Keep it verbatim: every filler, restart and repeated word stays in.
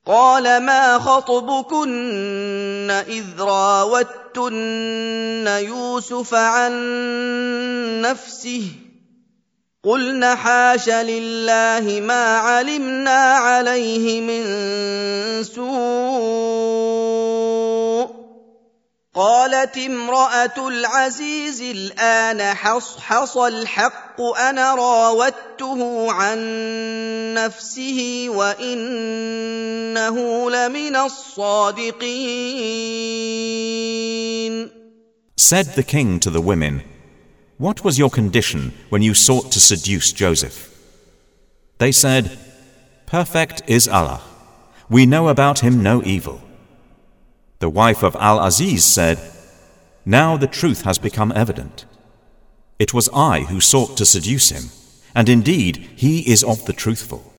قال ما خطبكن إذ راوتن يوسف عن نفسه قلن حاش لله ما علمنا عليه من سوء قالت امرأة العزيز الآن حصحص الحق أنا راودته عن نفسه وإنه لمن الصادقين. Said the king to the women, "What was your condition when you sought to seduce Joseph?" They said, "Perfect is Allah. We know about him no evil." The wife of Al-Aziz said, "Now the truth has become evident. It was I who sought to seduce him, and indeed he is of the truthful."